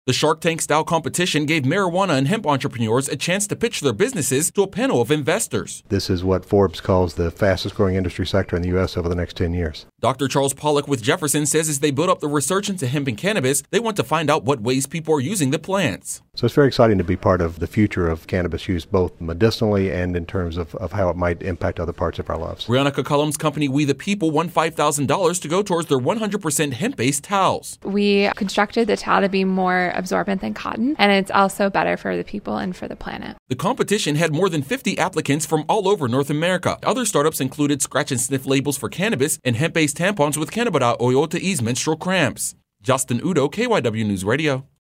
The Shark Tank-style competition gave marijuana and hemp entrepreneurs a chance to pitch their businesses to a panel of investors. This is what Forbes calls the fastest growing industry sector in the U.S. over the next 10 years. Dr. Charles Pollock with Jefferson says as they build up the research into hemp and cannabis, they want to find out what ways people are using the plants. So it's very exciting to be part of the future of cannabis use, both medicinally and in terms of how it might impact other parts of our lives. Brianna Cullum's company, We the People, won $5,000 to go towards their 100% hemp-based towels. We constructed the towel to be more absorbent than cotton, and it's also better for the people and for the planet. The competition had more than 50 applicants from all over North America. Other startups included scratch and sniff labels for cannabis and hemp-based tampons with cannabidiol oil to ease menstrual cramps. Justin Udo, KYW News Radio.